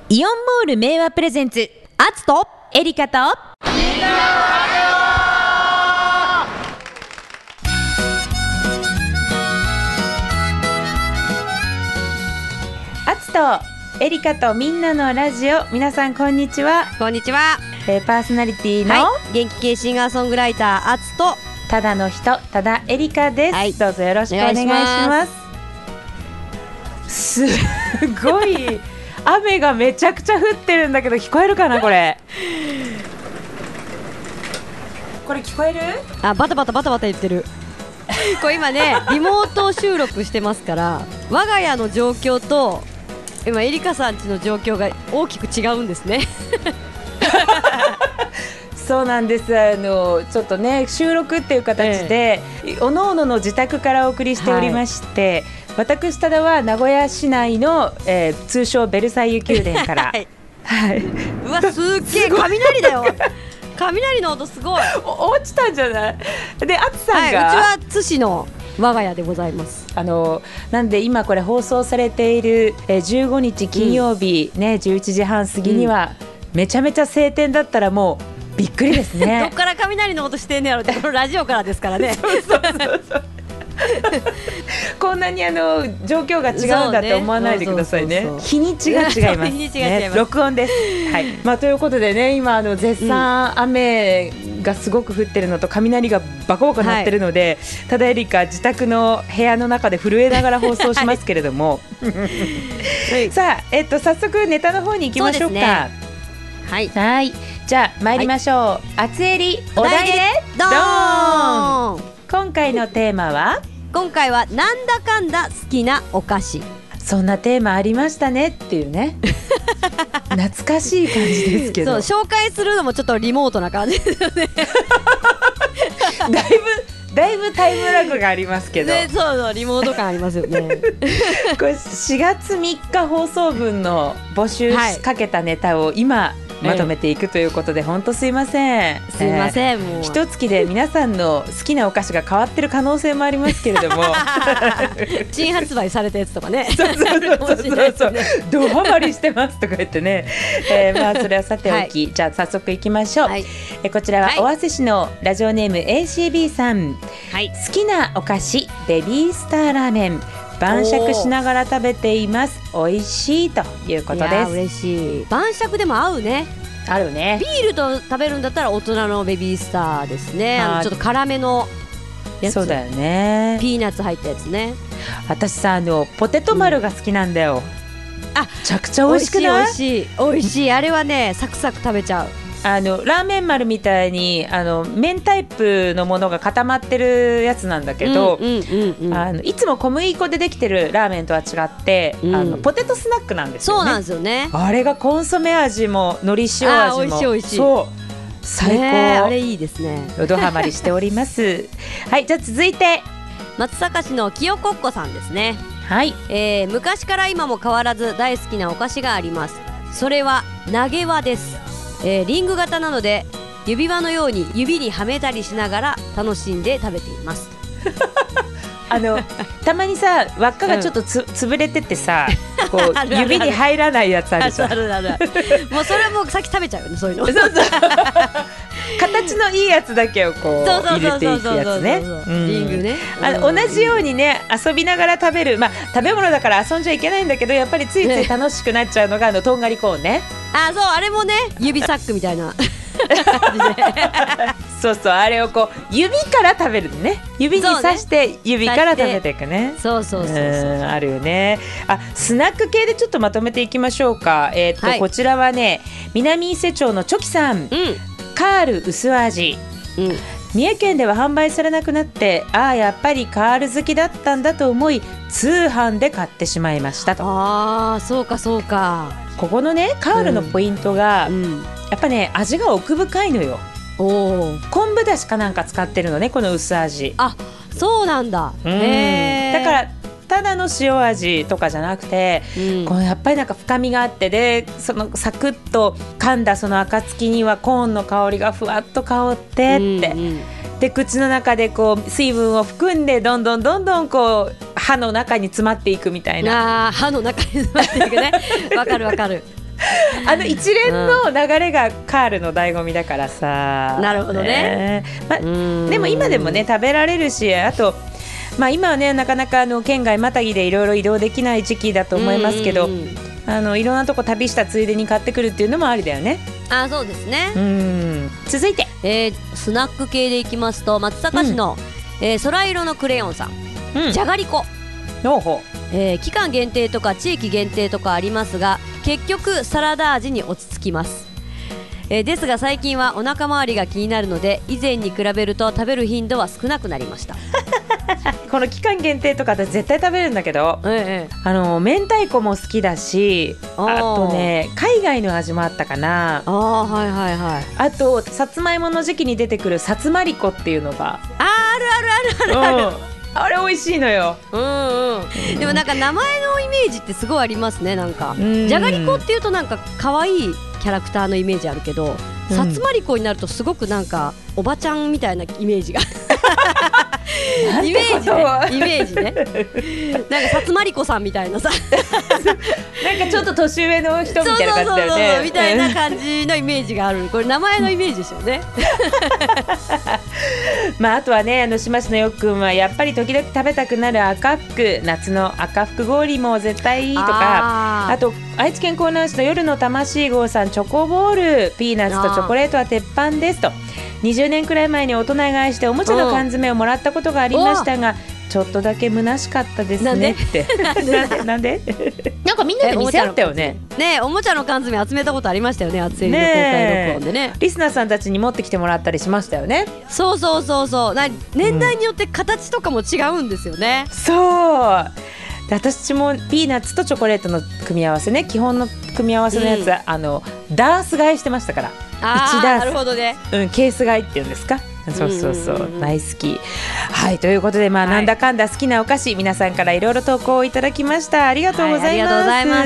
イオンモール名和プレゼンツ、アツとエリカとみんなアツとエリカとみんなのラジオ。皆さんこんにちは。 こんにちは。 パーソナリティの、 元気系シンガーソングライターアツとただの人、ただエリカです、どうぞよろしくお願いします。すごい雨がめちゃくちゃ降ってるんだけど、聞こえるかなこれ聞こえる？ バタバタ言ってるこれ今ねリモート収録してますから、我が家の状況と今エリカさん家の状況が大きく違うんですねそうなんです。ちょっとね収録っていう形で、おのおのの自宅からお送りしておりまして、私ただは名古屋市内の、通称ベルサイユ宮殿からうわすっげえ雷だよ雷の音すごい落ちたんじゃない？で、あつさんが、 うちは津市の我が家でございます。 なんで今これ放送されている、15日金曜日、11時半過ぎには、めちゃめちゃ晴天だったらもうびっくりですねどっから雷の音してんねやろって、このラジオからですからねそうこんなに状況が違うんだって思わないでくださいね。日にちが違いますね。録音です、ということでね、今絶賛雨がすごく降ってるのと雷がバコバコ鳴ってるので、ただエリカ自宅の部屋の中で震えながら放送しますけれどもさあ、早速ネタの方に行きましょうか。じゃあ参りましょう。あつえりお題でドーン。今回のテーマはなんだかんだ好きなお菓子。 そんなテーマありましたねっていうね懐かしい感じですけど、 紹介するのもちょっとリモートな感じですよねだいぶタイムラグがありますけど、 そうリモート感ありますよねこれ4月3日放送分の募集かけたネタを今まとめていくということで、本当すいません。もう一月で皆さんの好きなお菓子が変わってる可能性もありますけれども新発売されたやつとかねそうドハマりしてますとか言ってね、それはさておき、じゃあ早速いきましょう。こちらは尾鷲市のラジオネーム ACB さん、好きなお菓子ベビースターラーメン、晩酌しながら食べています。美味しいということです。いや嬉しい。晩酌でも合うね。 あるね。 ビールと食べるんだったら大人のベビースターですね。ちょっと辛めのやつ。 そうだよね。 ピーナッツ入ったやつね。 私さポテト丸が好きなんだよ。めちゃくちゃ美味しくない？ 美味しいあれはねサクサク食べちゃう。 ラーメン丸みたいに麺タイプのものが固まってるやつなんだけど、いつも小麦粉でできてるラーメンとは違って、ポテトスナックなんですよね。 そうなんですよね。 あれがコンソメ味も海苔塩味も美味しい。 そう最高、 あれいいですね。 ドハマりしておりますじゃあ続いて松阪市のきよこっこさんですね。昔から今も変わらず大好きなお菓子があります。それは投げ輪です。リング型なので指輪のように指にはめたりしながら楽しんで食べていますたまにさ輪っかがちょっと潰れててさ、こう指に入らないやつあるじゃん。 もうそれはもう先食べちゃうよね、そういうの形のいいやつだけをこう入れていくやつね。 リングね。 同じようにね遊びながら食べる、食べ物だから遊んじゃいけないんだけど、やっぱりついつい楽しくなっちゃうのがとんがりコーンね。 そうあれもね指サックみたいなそうあれをこう指から食べるね。指に刺して指から食べていくね。 そうあるよね。スナック系でちょっとまとめていきましょうか。こちらはね南伊勢町のチョキさん、カール薄味、三重県では販売されなくなって、やっぱりカール好きだったんだと思い通販で買ってしまいましたと。 そうか。 ここのねカールのポイントが、やっぱね味が奥深いのよ。昆布だしかなんか使ってるのね、この薄味。 そうなんだ。 だからただの塩味とかじゃなくて、このやっぱりなんか深みがあって、でそのサクッと噛んだその暁にはコーンの香りがふわっと香ってって、で口の中でこう水分を含んでどんどんこう歯の中に詰まっていくみたいな。 歯の中に詰まっていくねわかる一連の流れがカールの醍醐味だからさ、 なるほどね、 でも今でもね食べられるし、あと今はねなかなか県外またぎでいろいろ移動できない時期だと思いますけど、いろんなとこ旅したついでに買ってくるっていうのもありだよね。 そうですね。 続いて、 スナック系でいきますと、松阪市の、空色のクレヨンさん、じゃがりこ、期間限定とか地域限定とかありますが、結局サラダ味に落ち着きます。ですが最近はお腹周りが気になるので、以前に比べると食べる頻度は少なくなりました。 この期間限定とか私絶対食べるんだけど、明太子も好きだし、あとね海外の味もあったかな。あとさつまいもの時期に出てくるさつまりこっていうのがあるあれ美味しいのよ。 でもなんか名前のイメージってすごいありますね。なんかじゃがりこっていうとなんか可愛いキャラクターのイメージあるけど、さつまりこになるとすごくなんかおばちゃんみたいなイメージがイメージねなんかさつまりこさんみたいなさなんかちょっと年上の人みたいな感じだよね。 みたいな感じのイメージがある。これ名前のイメージですよねあとはねしましのよっくんはやっぱり時々食べたくなる赤福、夏の赤福氷も絶対いいとか、あと愛知県江南市の夜の魂号さん、チョコボール、ピーナッツとチョコレートは鉄板ですと。20年くらい前に大人買いしておもちゃの缶詰をもらったことがありましたが、ちょっとだけ虚しかったですねってなんでなんかみんなで見せ合ったよね。 おもちゃの缶詰集めたことありましたよね。厚いの公開録音でね、 リスナーさんたちに持ってきてもらったりしましたよね。 そう年代によって形とかも違うんですよね。 そうで、私もピーナッツとチョコレートの組み合わせね、基本の組み合わせのやつ、ダース買いしてましたから。1ダース、 なるほどね、 ケース買いっていうんですか。そう大好き。はい、ということでなんだかんだ好きなお菓子、皆さんからいろいろ投稿をいただきました。ありがとうございます。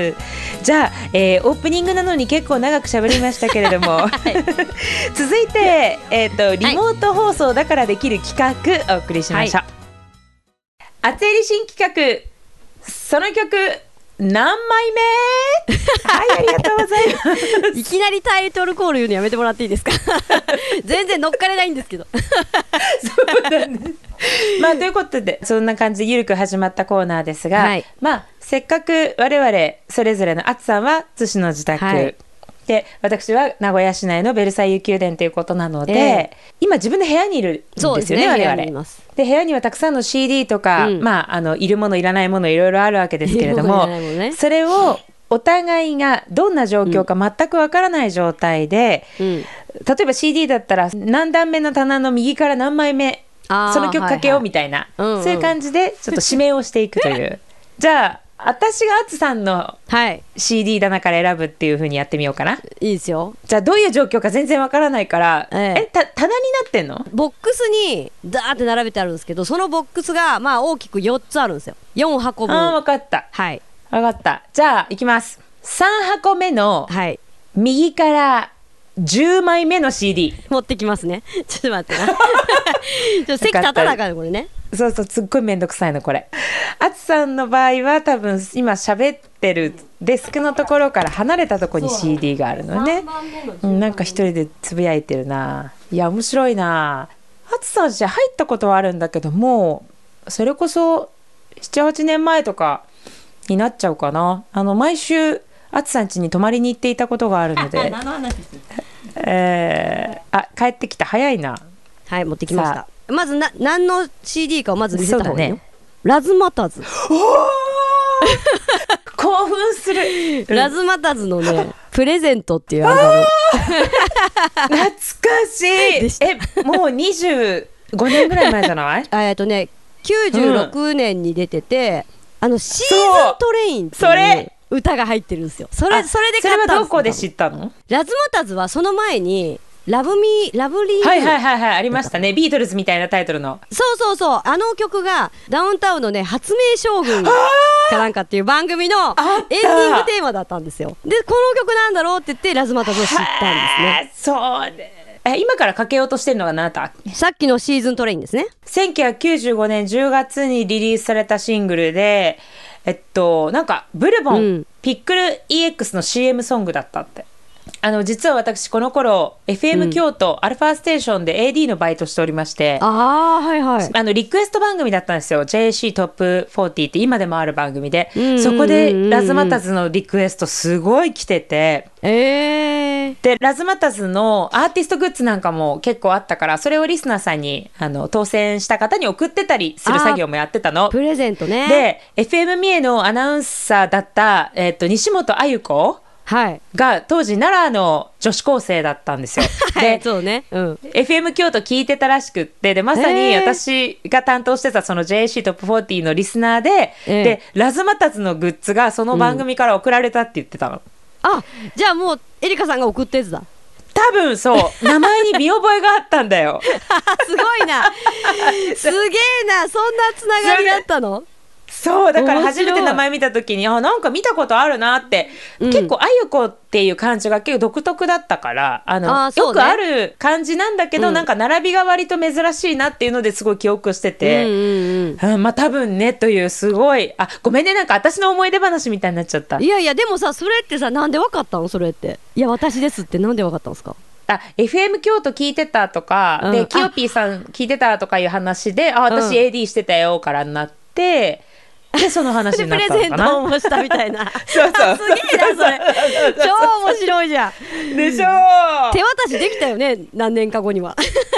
じゃあ、オープニングなのに結構長く喋りましたけれども、続いて、リモート放送だからできる企画お送りしましょう。厚襟新企画、その曲何枚目はい、ありがとうございますいきなりタイトルコール言うのやめてもらっていいですか全然乗っかれないんですけどそうなんですということで、そんな感じでゆるく始まったコーナーですが、せっかく我々それぞれのあつさんは津市の自宅、で私は名古屋市内のベルサイユ宮殿ということなので、今自分の部屋にいるんですよね、我々で。部屋にはたくさんの CD とか、いるものいらないものいろいろあるわけですけれども、それをお互いがどんな状況か全くわからない状態で、例えば CD だったら何段目の棚の右から何枚目、その曲かけようみたいな、そういう感じでちょっと指名をしていくというじゃあ私があつさんの CD 棚から選ぶっていう風にやってみようかな。 いいですよ。 じゃあどういう状況か全然わからないから、棚になってんの？ ボックスにダーって並べてあるんですけど、そのボックスが大きく4つあるんですよ。4箱分。 分かった。分かった。じゃあいきます。3箱目の右から10枚目の CD 持ってきますね。ちょっと待ってな席立たなかったこれね。 そうすっごいめんどくさいのこれ。あつさんの場合は多分今喋ってるデスクのところから離れたところに CD があるのね。なんか一人でつぶやいてるな。いや面白いな。あつさんじゃ入ったことはあるんだけども、それこそ 7,8 年前とかになっちゃうかな。毎週あつさん家に泊まりに行っていたことがあるので帰ってきた。早いな。 はい、持ってきました。まず何の CD かをまず見せた方がいいよ。ラズマターズ。 興奮する。 ラズマターズのねプレゼントっていうアルバム懐かしい。もう25年ぐらい前じゃない 96年に出てて、シーズントレインっていう歌が入ってるんですよ。それで買ったんです。それはどこで知ったの？ ラズマターズはその前にラブリーありましたね。ビートルズみたいなタイトルの。 そうあの曲がダウンタウンのね発明将軍かなんかっていう番組のエンディングテーマだったんですよ。でこの曲なんだろうって言ってラズマターズを知ったんですね。 そうで、今からかけようとしてるのが何だった？ さっきのシーズントレインですね。 1995年10月にリリースされたシングルで、 なんかブルボン、ピックル EX の CM ソングだったって。実は私この頃 FM 京都、アルファステーションで AD のバイトしておりまして、 はいはい、 リクエスト番組だったんですよ。 JC トップ40って今でもある番組で、そこでラズマタズのリクエストすごい来てて、でラズマタズのアーティストグッズなんかも結構あったから、それをリスナーさんに当選した方に送ってたりする作業もやってたの。 プレゼントね。 で FM 三重のアナウンサーだった、西本あゆ子が当時奈良の女子高生だったんですよ。で、 そうね、 FM 京都聞いてたらしくって、でまさに私が担当してたその JC トップ40のリスナーで、でラズマタズのグッズがその番組から送られたって言ってたの。 じゃあもうエリカさんが送ったやつだ。 多分そう名前に見覚えがあったんだよ。 すごいなすげえな、そんなつながりあったの。 そうだから初めて名前見た時になんか見たことあるなって、結構あゆこっていう漢字が結構独特だったから、よくある漢字なんだけど、なんか並びが割と珍しいなっていうのですごい記憶してて、まあ多分ねというすごいごめんね、なんか私の思い出話みたいになっちゃった。 いやいや、でもさ、それってさ、なんでわかったのそれって。いや私ですってなんでわかったんですか。 FM 京都聞いてたとか、でキヨピーさん聞いてたとかいう話で、私 AD してたよからになって、でその話になったのかな。 プレゼントもしたみたいなそうそうすげえなそれ超面白いじゃん。 でしょ手渡しできたよね、何年か後には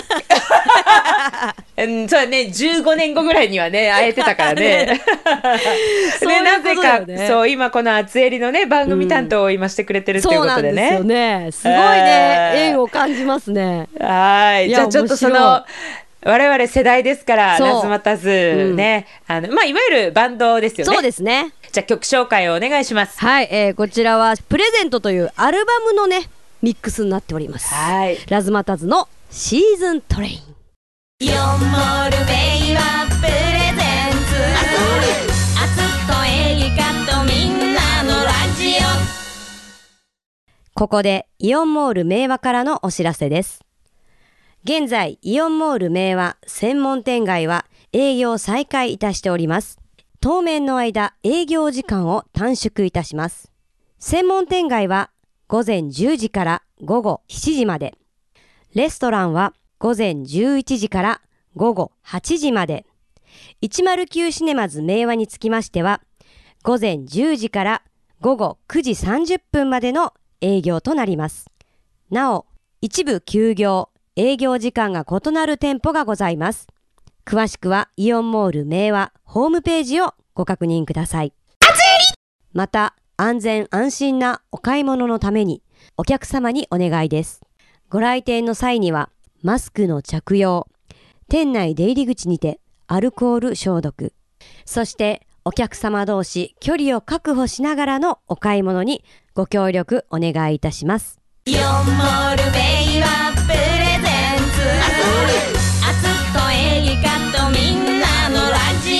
そうだね、15年後ぐらいにはね会えてたからねでなぜかそう今この厚襟のね番組担当を今してくれてるっていうことでね、 そうなんですよね。すごいね、縁を感じますね。 はい、じゃあちょっとその我々世代ですからラズマタズね、いわゆるバンドですよね。 そうですね。 じゃあ曲紹介をお願いします。 はい、こちらはプレゼントというアルバムのねミックスになっております。はい、ラズマタズのシーズントレイン。イオンモールベイはプレゼンツアツとエリカとみんなのラジオ。ここでイオンモール明和からのお知らせです。現在イオンモール明和専門店街は営業再開いたしております。当面の間営業時間を短縮いたします。専門店街は午前10時から午後7時まで、レストランは午前11時から午後8時まで、109シネマズ明和につきましては午前10時から午後9時30分までの営業となります。なお一部休業営業時間が異なる店舗がございます。詳しくはイオンモール明和ホームページをご確認ください。また安全安心なお買い物のためにお客様にお願いです。ご来店の際にはマスクの着用、店内出入り口にてアルコール消毒、そしてお客様同士距離を確保しながらのお買い物にご協力お願いいたします。イオンモールベイはプレゼンツアツとエリカとみんなのラジ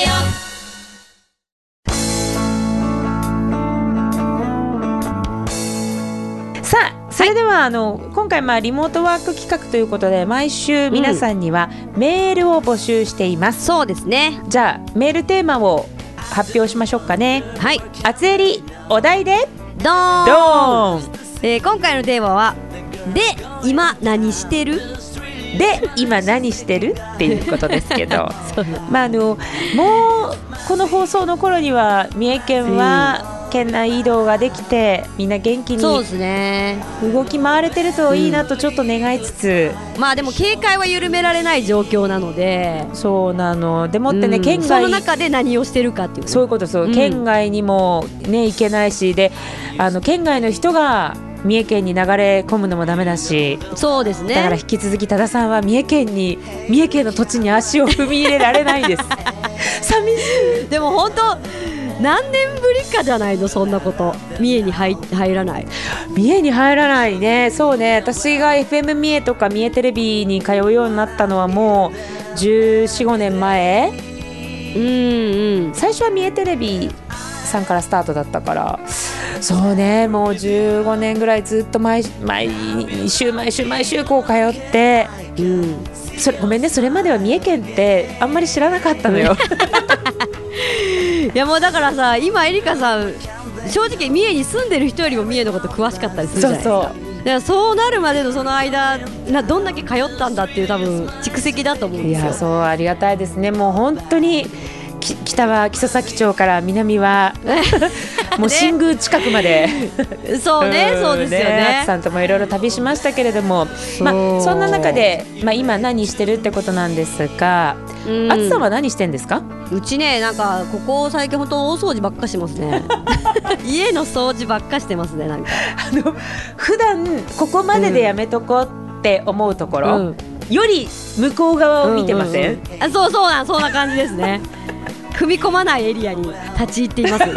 オ。さあそれでは、今回リモートワーク企画ということで毎週皆さんにはメールを募集しています。 そうですね。 じゃあメールテーマを発表しましょうかね。 はい、 厚襟お題でドーン。 ドーン。 今回のテーマはで今何してるで今何してるっていうことですけどもうこの放送の頃には三重県は県内移動ができてみんな元気に動き回れてるといいなとちょっと願いつつ、 でも警戒は緩められない状況なので、 そうなのでもってね、県外その中で何をしてるかっていう、ね、 そういうこと、県外にもね行けないしで、県外の人が三重県に流れ込むのもダメだし、 そうですね。 だから引き続き多田さんは三重県の土地に足を踏み入れられないです寂しい。 でも本当何年ぶりかじゃないの、そんなこと。三重に入らないね。そうね、私が FM 三重とか三重テレビに通うようになったのはもう14、15年前。最初は三重テレビさんからスタートだったから、そうね、もう15年ぐらいずっと毎週こう通って、ごめんね、それまでは三重県ってあんまり知らなかったのよいやもうだからさ、今エリカさん正直三重に住んでる人よりも三重のこと詳しかったりするじゃないですか。だからそうなるまでのその間どんだけ通ったんだっていう多分蓄積だと思うんですよ。 いやそうありがたいですね。もう本当に北は木曽岬町から南はもう新宮近くまでそうね、そうですよね。 あつさんともいろいろ旅しましたけれども、そんな中で、今何してるってことなんですが、あつさんは何してんですか？ うちね、なんかここ最近本当大掃除ばっかしますね家の掃除ばっかしてますね。なんか普段ここまででやめとこうって思うところ、より向こう側を見てません？ そんな感じですね踏み込まないエリアに立ち入っています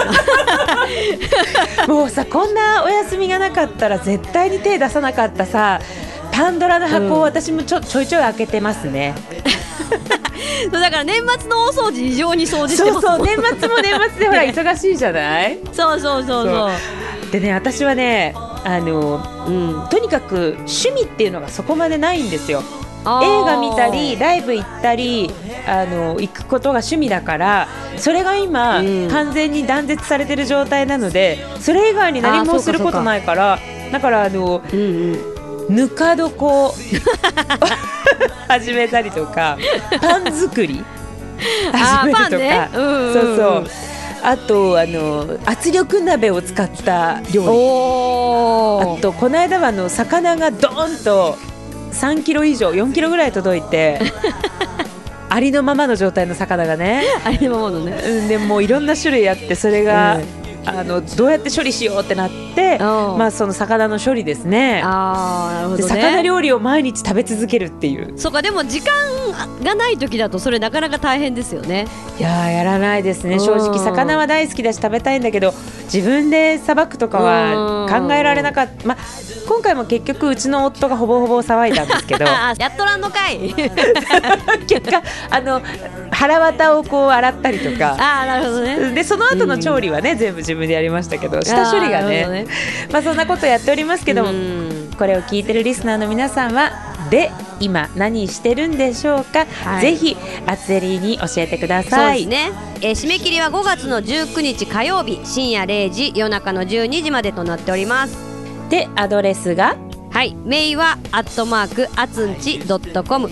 もうさ、こんなお休みがなかったら絶対に手出さなかったさ、パンドラの箱を私もちょいちょい開けてますねだから年末の大掃除異常に掃除してます。 そう年末も年末でほら忙しいじゃないそうでね、私はねとにかく趣味っていうのがそこまでないんですよ。映画見たりライブ行ったり行くことが趣味だから、それが今、完全に断絶されてる状態なので、それ以外に何もすることないから、だからぬか床を始めたりとか、パン作り始めるとか、あと圧力鍋を使った料理、あとこの間は魚がドーンと3キロ以上4キロぐらい届いてありのままの状態の魚がねありのままのね、 でもういろんな種類あって、それが、どうやって処理しようってなって、その魚の処理ですね。 なるほどね。 で魚料理を毎日食べ続けるっていう。 そうか、でも時間がない時だとそれなかなか大変ですよね。 いややらないですね。正直魚は大好きだし食べたいんだけど、自分でさばくとかは考えられなかった。今回も結局うちの夫がほぼほぼ騒いだんですけどやっとらんのかい結果腹綿をこう洗ったりとか、 なるほどね。 でその後の調理はね、全部自分でやりましたけど、下処理がね、そんなことやっておりますけども、これを聞いてるリスナーの皆さんはで今何してるんでしょうか、ぜひあつえりに教えてください。 そうですね、締め切りは5月の19日火曜日深夜0時夜中の12時までとなっております。 でアドレスがメイは@atunchi.com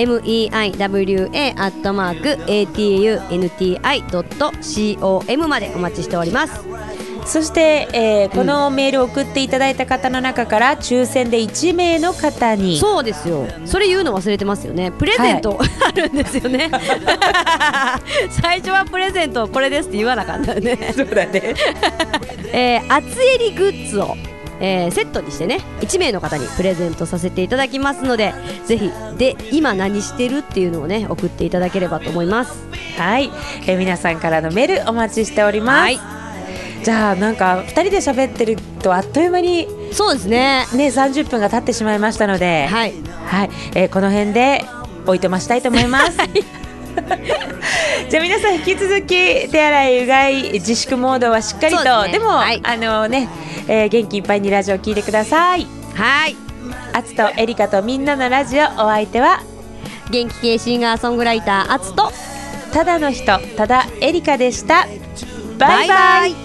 meiwa@atunti.com までお待ちしております。 そして、このメールを送っていただいた方の中から抽選で1名の方に、 そうですよ、それ言うの忘れてますよね。プレゼント、あるんですよね最初はプレゼントこれですって言わなかったよねそうだねあつえりグッズをセットにしてね、1名の方にプレゼントさせていただきますので、ぜひで今何してるっていうのをね送っていただければと思います。 皆さんからのメールお待ちしております。じゃあなんか2人で喋ってるとあっという間にそうですね 30分が経ってしまいましたので、この辺でおいとましたいと思いますじゃあ皆さん引き続き手洗いうがい自粛モードはしっかりと、でも元気いっぱいにラジオ聞いてください。あつとエリカとみんなのラジオ、お相手は元気系シンガーソングライターあつとただの人ただエリカでした。バイバイ。